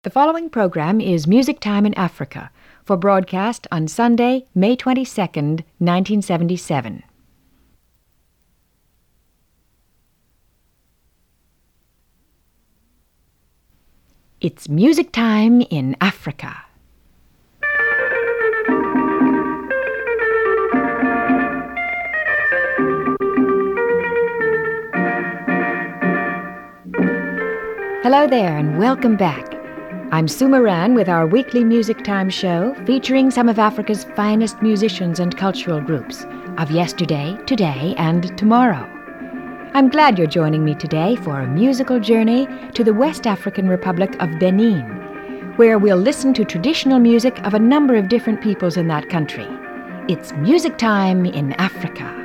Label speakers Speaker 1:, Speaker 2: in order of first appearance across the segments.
Speaker 1: The following program is Music Time in Africa for broadcast on Sunday, May 22nd, 1977. It's Music Time in Africa. Hello there and welcome back. I'm Sue Moran with our weekly Music Time show featuring some of Africa's finest musicians and cultural groups of yesterday, today, and tomorrow. I'm glad you're joining me today for a musical journey to the West African Republic of Benin, where we'll listen to traditional music of a number of different peoples in that country. It's Music Time in Africa.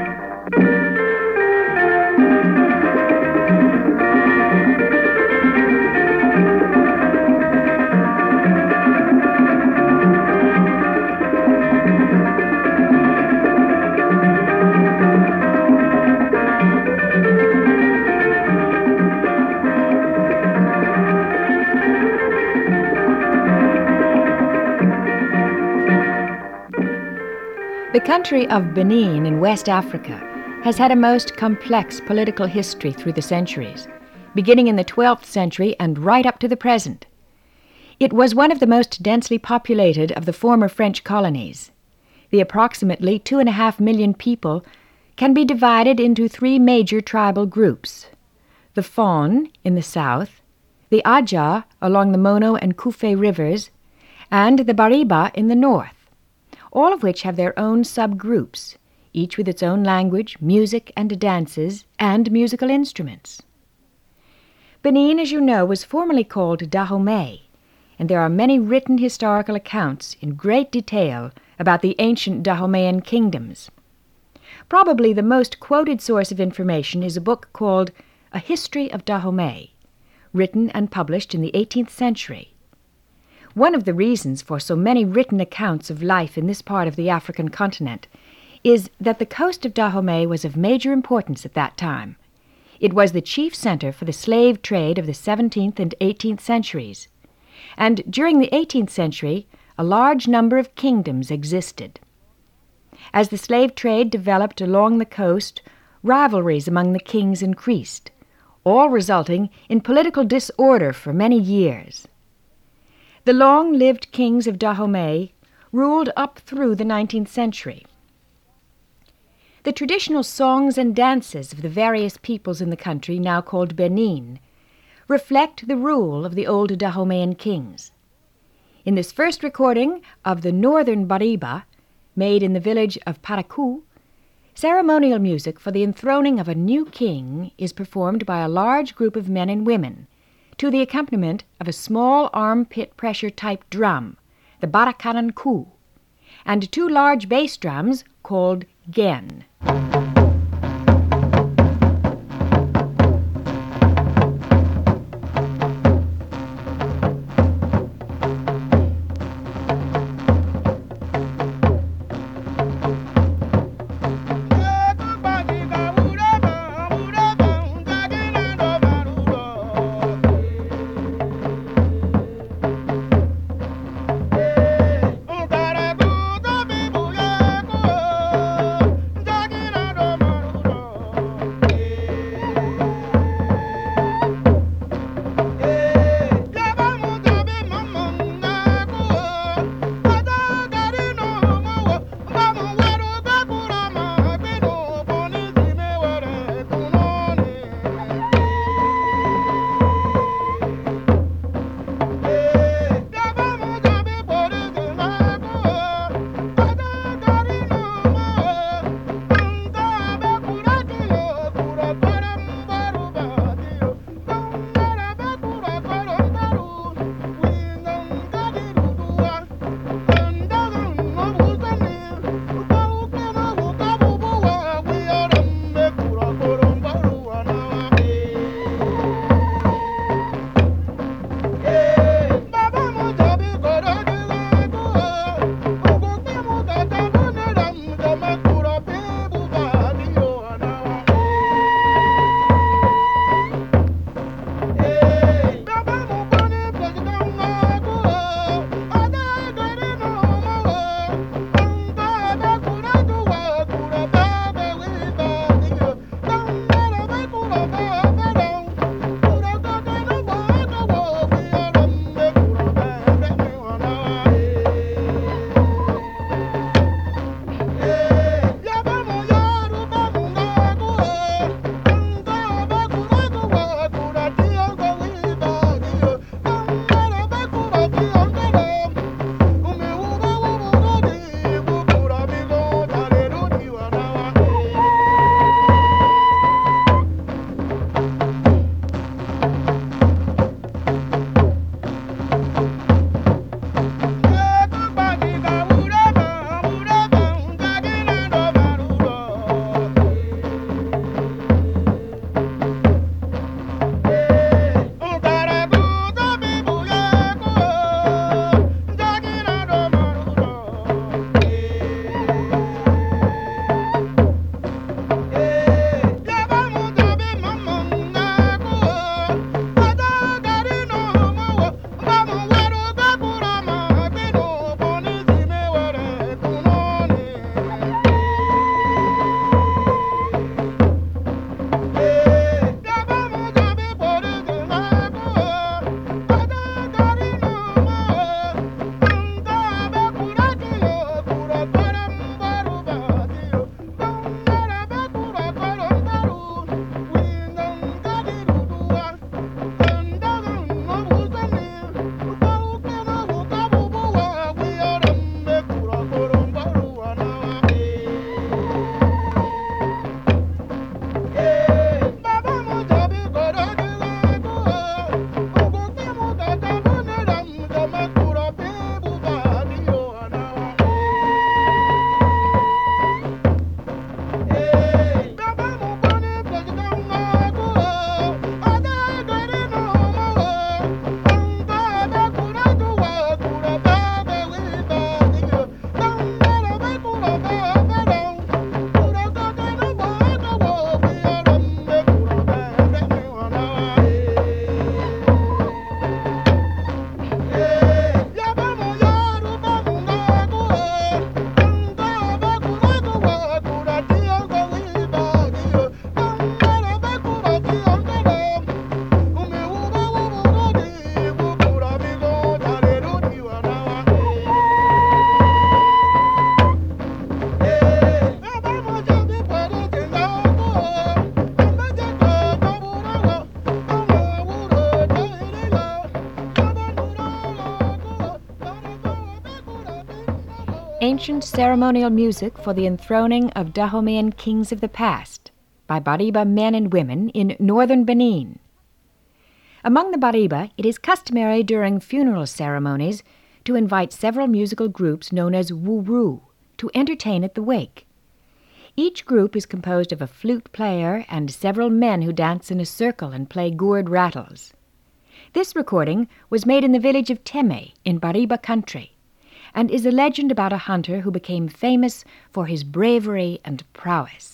Speaker 1: The country of Benin in West Africa has had a most complex political history through the centuries, beginning in the 12th century and right up to the present. It was one of the most densely populated of the former French colonies. The approximately 2.5 million people can be divided into three major tribal groups: the Fon in the south, the Adja along the Mono and Kouffé rivers, and the Bariba in the north, all of which have their own subgroups, each with its own language, music and dances, and musical instruments. Benin, as you know, was formerly called Dahomey, and there are many written historical accounts in great detail about the ancient Dahomean kingdoms. Probably the most quoted source of information is a book called A History of Dahomey, written and published in the 18th century. One of the reasons for so many written accounts of life in this part of the African continent is that the coast of Dahomey was of major importance at that time. It was the chief center for the slave trade of the 17th and 18th centuries, and during the 18th century, a large number of kingdoms existed. As the slave trade developed along the coast, rivalries among the kings increased, all resulting in political disorder for many years. The long-lived kings of Dahomey ruled up through the 19th century. The traditional songs and dances of the various peoples in the country, now called Benin, reflect the rule of the old Dahomean kings. In this first recording of the northern Bariba, made in the village of Parakou, ceremonial music for the enthroning of a new king is performed by a large group of men and women, to the accompaniment of a small armpit pressure-type drum, the barakananku, and two large bass drums called gen. ancient ceremonial music for the enthroning of Dahomean kings of the past by Bariba men and women in northern Benin. Among the Bariba, it is customary during funeral ceremonies to invite several musical groups known as wuru to entertain at the wake. Each group is composed of a flute player and several men who dance in a circle and play gourd rattles. This recording was made in the village of Teme in Bariba country and is a legend about a hunter who became famous for his bravery and prowess.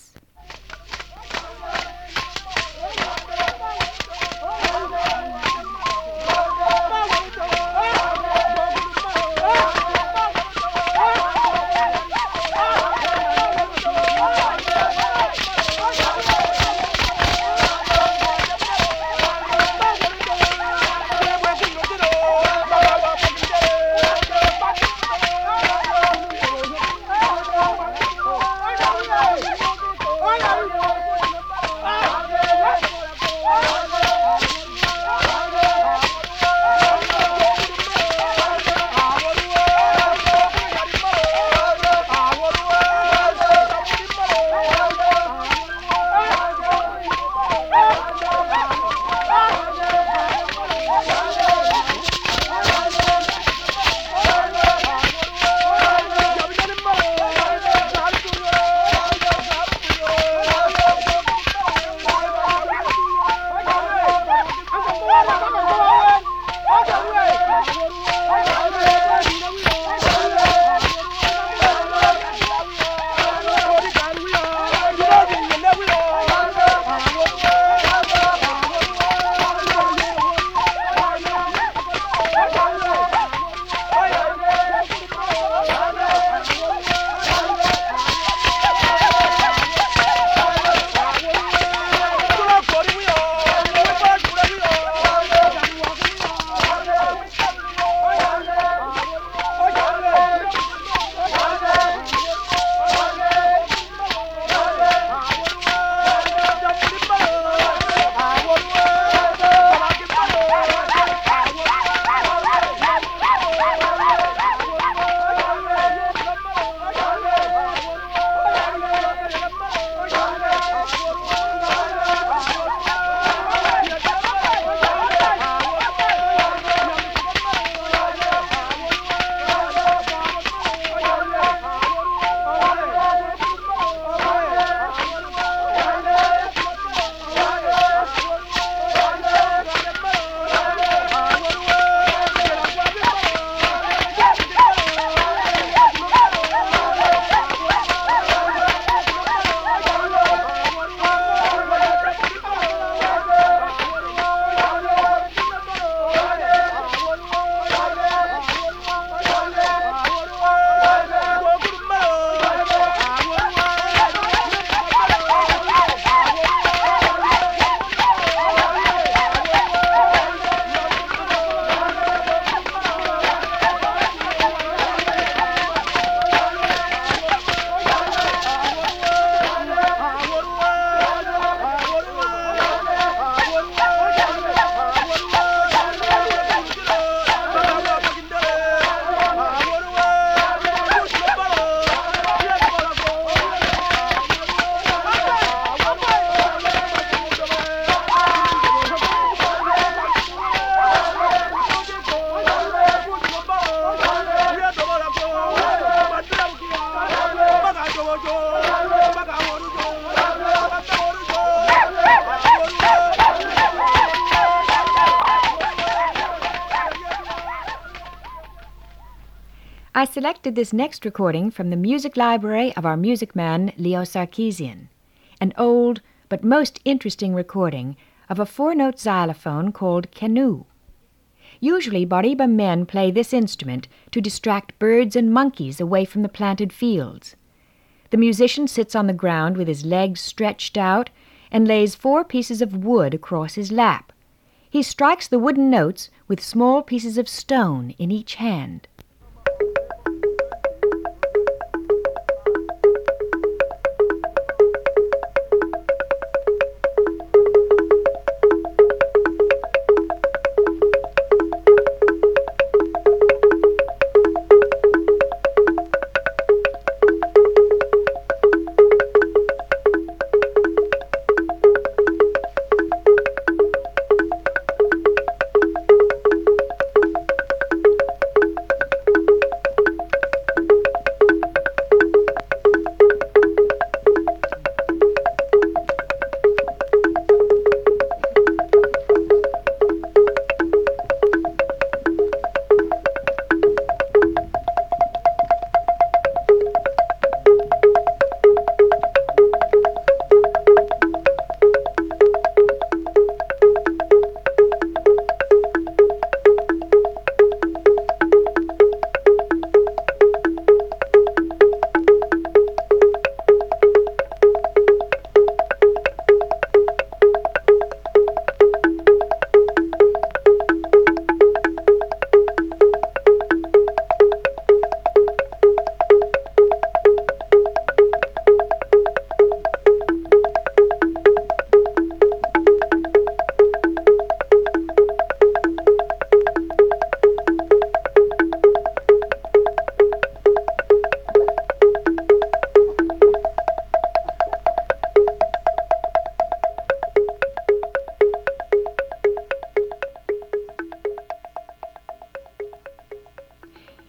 Speaker 2: I selected this next recording from the music library of our music man, Leo Sarkeesian, an old but most interesting recording of a 4-note xylophone called canoe. Usually, Bariba men play this instrument to distract birds and monkeys away from the planted fields. The musician sits on the ground with his legs stretched out and lays 4 pieces of wood across his lap. He strikes the wooden notes with small pieces of stone in each hand.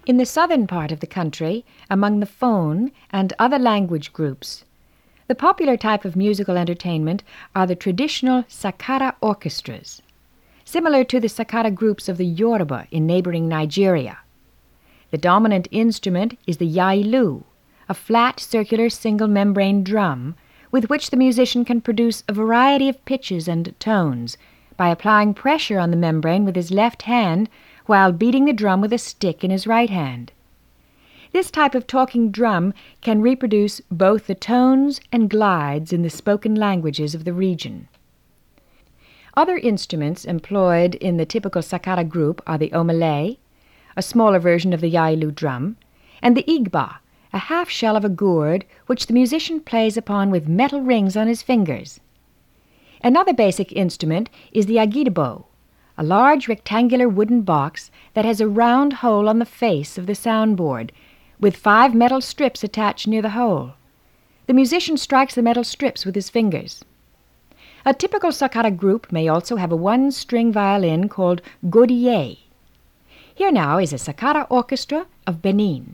Speaker 2: In the southern part of the country, among the Fon and other language groups, the popular type of musical entertainment are the traditional Sakara orchestras, similar to the Sakara groups of the Yoruba in neighboring Nigeria. The dominant instrument is the yailu, a flat circular single membrane drum with which the musician can produce a variety of pitches and tones by applying pressure on the membrane with his left hand while beating the drum with a stick in his right hand. This type of talking drum can reproduce both the tones and glides in the spoken languages of the region. Other instruments employed in the typical Sakara group are the omele, a smaller version of the yailu drum, and the igba, a half shell of a gourd which the musician plays upon with metal rings on his fingers. Another basic instrument is the agidibo, a large rectangular wooden box that has a round hole on the face of the soundboard, with 5 metal strips attached near the hole. The musician strikes the metal strips with his fingers. A typical Sakara group may also have a one-string violin called godier. Here now is a Sakara orchestra of Benin.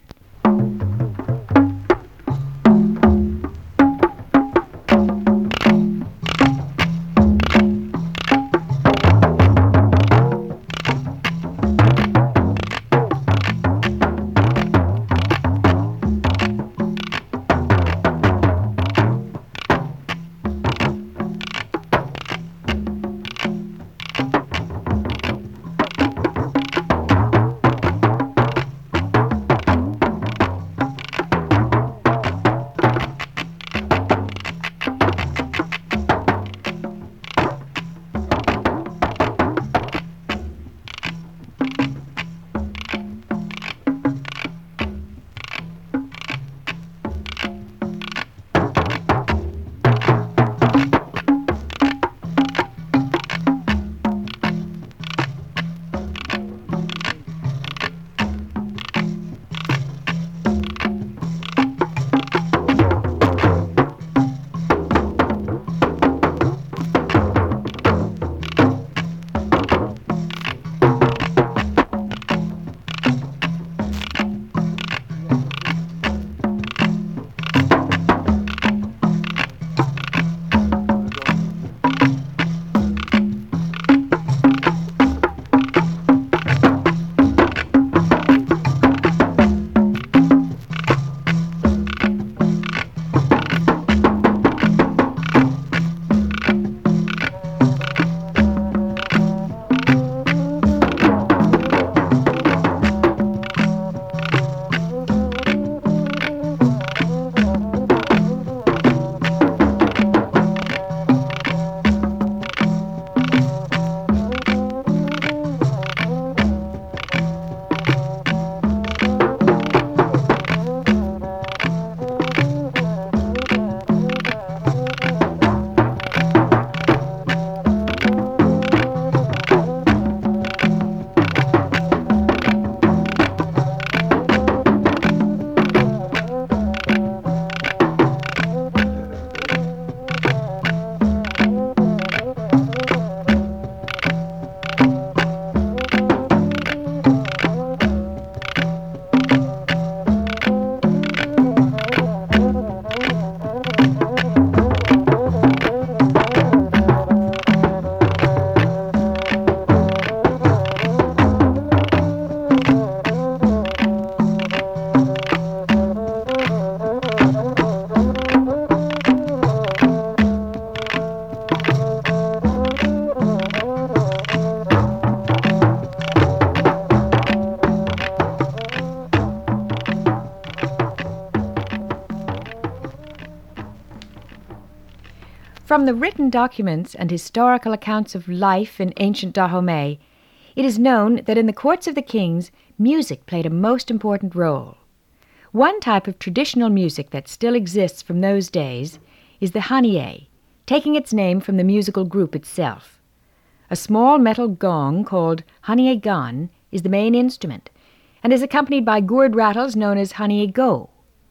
Speaker 2: From the written documents and historical accounts of life in ancient Dahomey, it is known that in the courts of the kings, music played a most important role. One type of traditional music that still exists from those days is the hanye, taking its name from the musical group itself. A small metal gong called hanye gan is the main instrument and is accompanied by gourd rattles known as hanye go.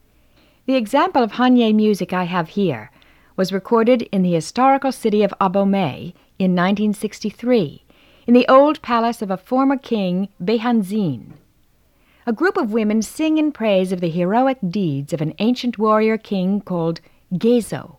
Speaker 2: The example of hanye music I have here was recorded in the historical city of Abomey in 1963, in the old palace of a former king, Behanzin.
Speaker 1: a group of women sing in praise of the heroic deeds of an ancient warrior king called Gezo.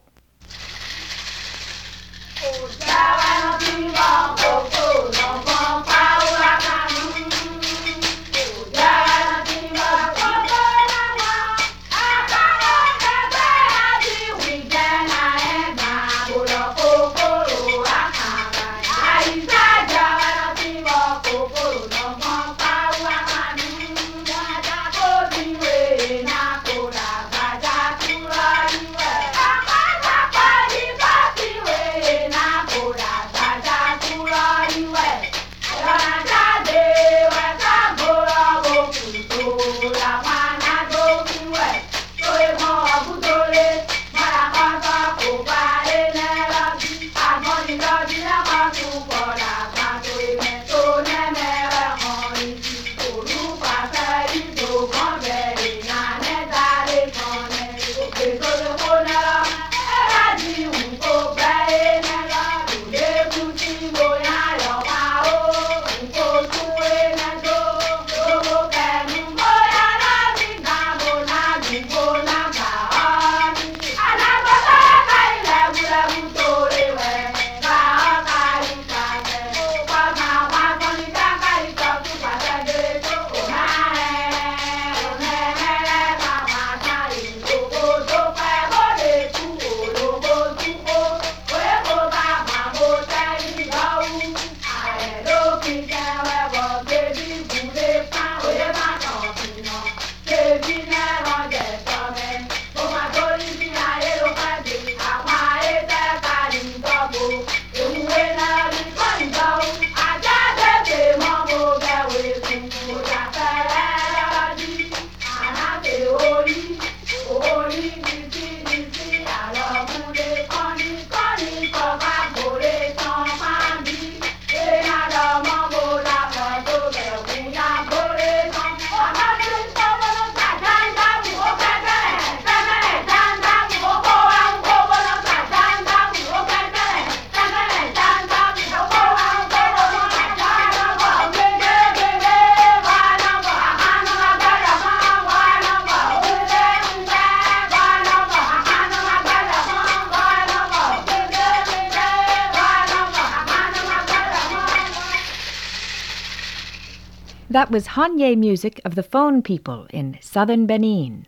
Speaker 1: That was Hanye music of the Fon people in southern Benin.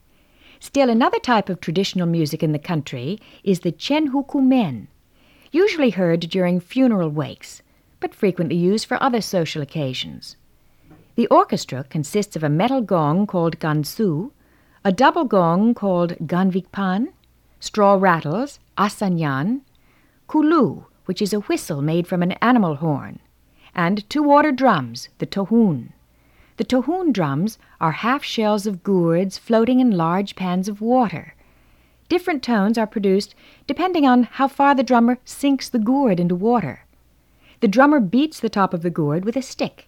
Speaker 1: Still another type of traditional music in the country is the Chenhukumen, usually heard during funeral wakes, but frequently used for other social occasions. The orchestra consists of a metal gong called gansu, a double gong called ganvikpan, straw rattles, asanyan, kulu, which is a whistle made from an animal horn, and two water drums, the tohun. The tohun drums are half shells of gourds floating in large pans of water. Different tones are produced depending on how far the drummer sinks the gourd into water. The drummer beats the top of the gourd with a stick.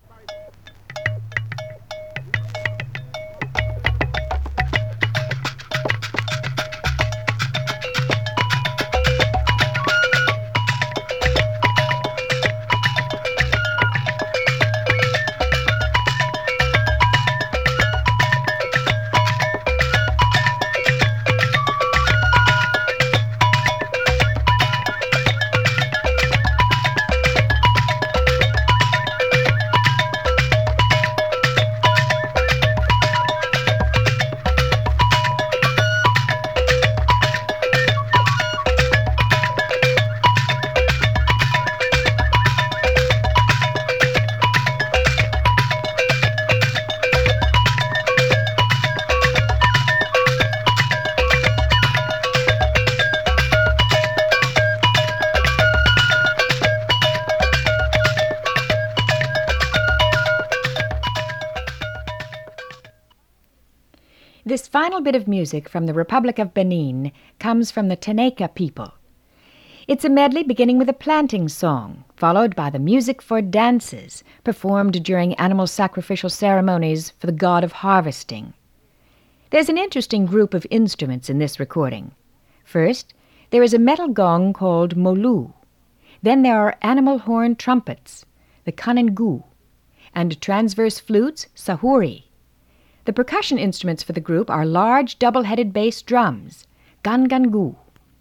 Speaker 1: This final bit of music from the Republic of Benin comes from the Teneka people. It's a medley beginning with a planting song, followed by the music for dances, performed during animal sacrificial ceremonies for the god of harvesting. There's an interesting group of instruments in this recording. First, there is a metal gong called molu. Then there are animal horn trumpets, the kanengu, and transverse flutes, sahuri. The percussion instruments for the group are large double-headed bass drums, gangangu.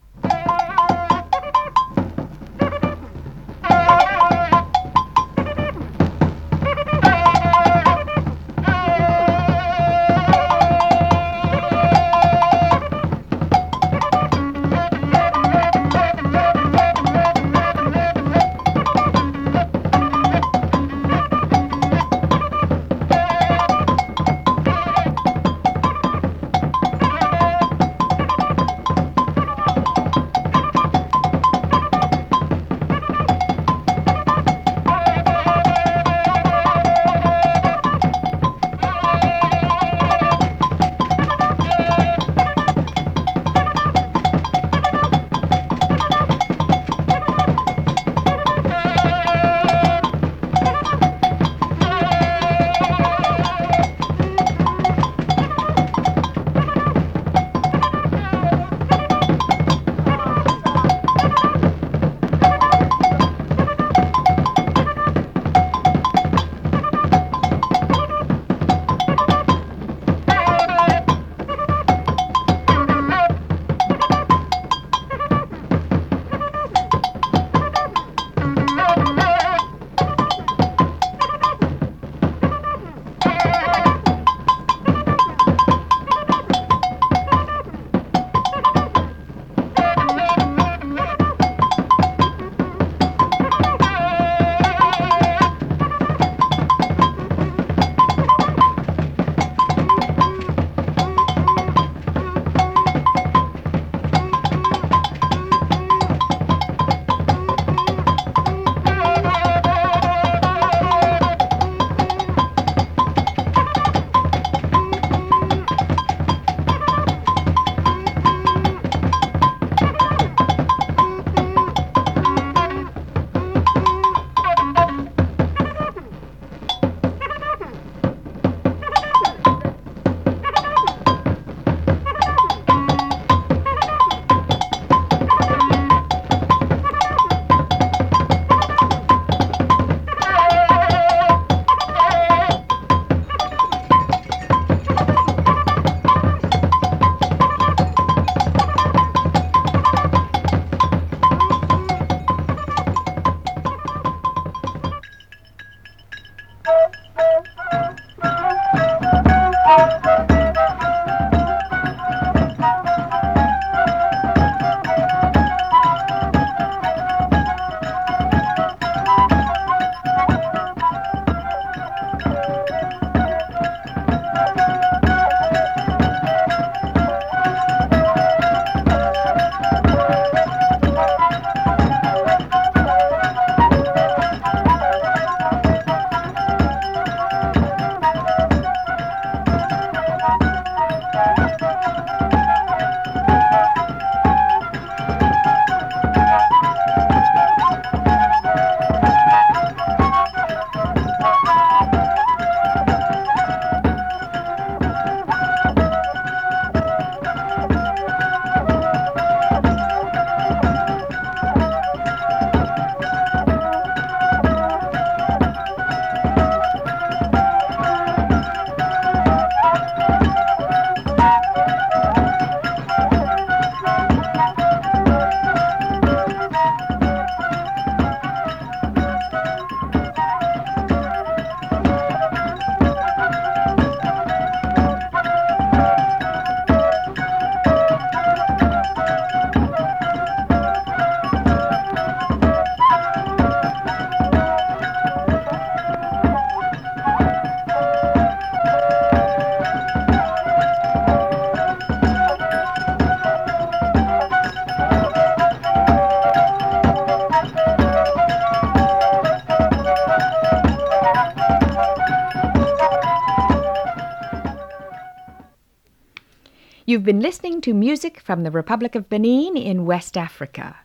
Speaker 2: You've been listening to music from the Republic of Benin in West Africa.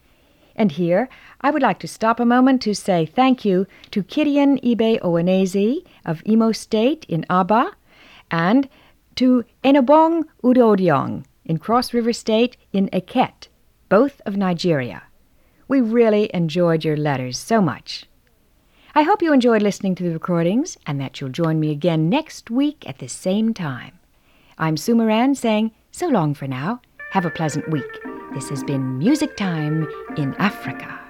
Speaker 2: And here, I would like to stop a moment to say thank you to Kirian Ibe Owaneze of Imo State in Aba, and to Enobong Udodiong in Cross River State in Eket, both of Nigeria. We really enjoyed your letters so much.
Speaker 1: I hope you enjoyed listening to the recordings and that you'll join me again next week at the same time. I'm Sue Moran saying so long for now. Have a pleasant week. This has been Music Time in Africa.